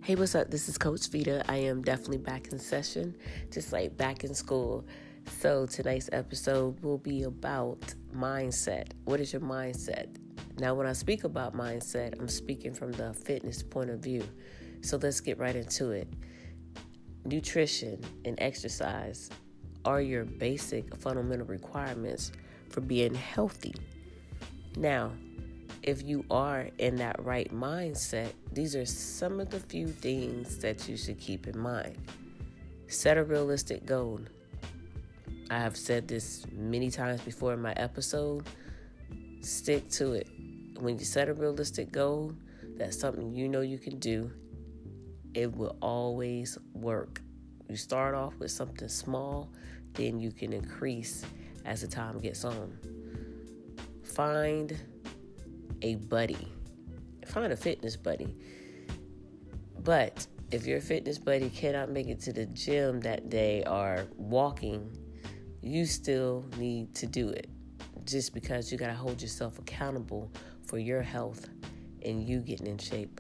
Hey, what's up? This is Coach Vita. I am definitely back in session, just like back in school. So tonight's episode will be about mindset. What is your mindset? Now, when I speak about mindset, I'm speaking from the fitness point of view. So let's get right into it. Nutrition and exercise are your basic fundamental requirements for being healthy. Now, if you are in that right mindset, these are some of the few things that you should keep in mind. Set a realistic goal. I have said this many times before in my episode. Stick to it. When you set a realistic goal, that's something you know you can do. It will always work. You start off with something small, then you can increase as the time gets on. Find a buddy. Find a fitness buddy. But if your fitness buddy cannot make it to the gym that day or walking, you still need to do it. Just because you got to hold yourself accountable for your health and you getting in shape.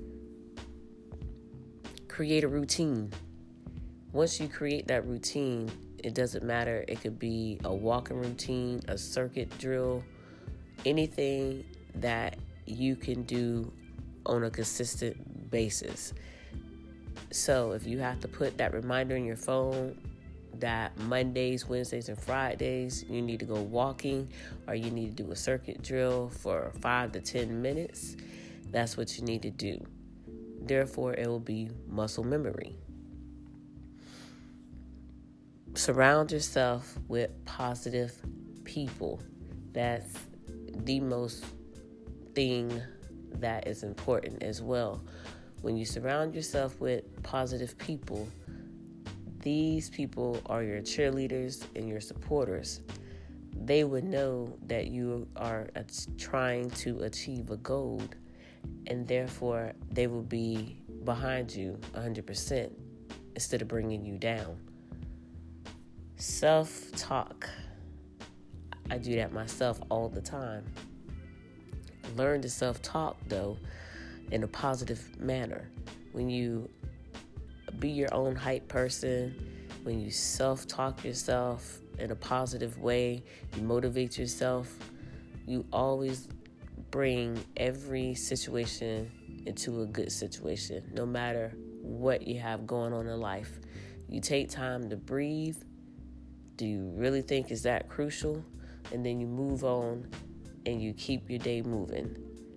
Create a routine. Once you create that routine, it doesn't matter. It could be a walking routine, a circuit drill, anything that you can do on a consistent basis. So if you have to put that reminder in your phone that Mondays, Wednesdays, and Fridays you need to go walking or you need to do a circuit drill for 5 to 10 minutes, that's what you need to do. Therefore, it will be muscle memory. Surround yourself with positive people. That's the most thing that is important as well. When you surround yourself with positive people, these people are your cheerleaders and your supporters. They would know that you are trying to achieve a goal, and therefore they will be behind you 100% instead of bringing you down. Self-talk. I do that myself all the time. Learn to self-talk, though, in a positive manner. When you be your own hype person, when you self-talk yourself in a positive way, you motivate yourself, you always bring every situation into a good situation, no matter what you have going on in life. You take time to breathe. Do you really think is that crucial? And then you move on and you keep your day moving.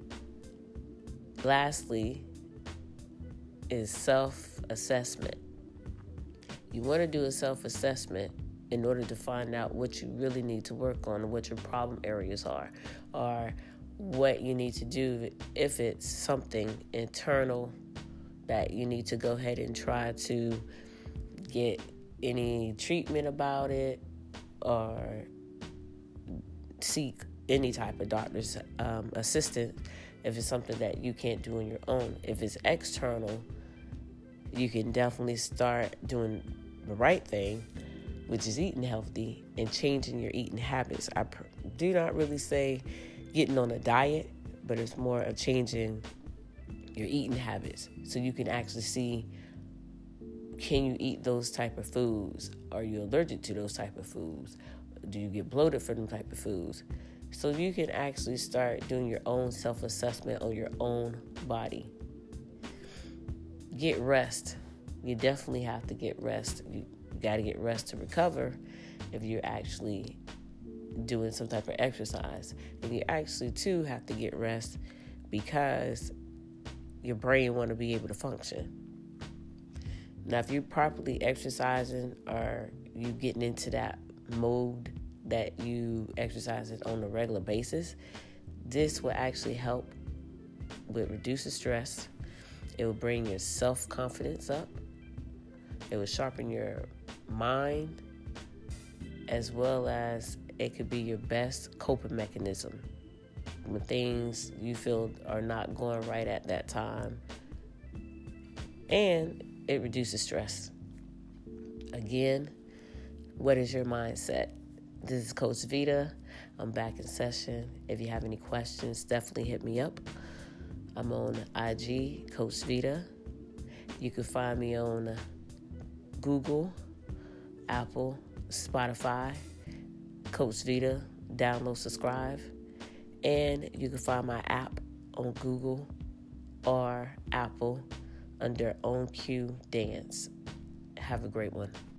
Lastly is self-assessment. You want to do a self-assessment in order to find out what you really need to work on and what your problem areas are, or what you need to do if it's something internal that you need to go ahead and try to get any treatment about it or seek any type of doctor's assistance if it's something that you can't do on your own. If it's external, you can definitely start doing the right thing, which is eating healthy and changing your eating habits. I do not really say getting on a diet, but it's more of changing your eating habits so you can actually see, can you eat those type of foods? Are you allergic to those type of foods? Do you get bloated from them type of foods? So you can actually start doing your own self-assessment on your own body. Get rest. You definitely have to get rest. You got to get rest to recover if you're actually doing some type of exercise. And you actually, too, have to get rest because your brain want to be able to function. Now, if you're properly exercising or you getting into that mode that you exercise it on a regular basis, this will actually help with reducing stress. It will bring your self-confidence up. It will sharpen your mind, as well as it could be your best coping mechanism when things you feel are not going right at that time. And it reduces stress. Again, what is your mindset? This is Coach Vita. I'm back in session. If you have any questions, definitely hit me up. I'm on IG, Coach Vita. You can find me on Google, Apple, Spotify, Coach Vita, download, subscribe. And you can find my app on Google or Apple under OnQ Dance. Have a great one.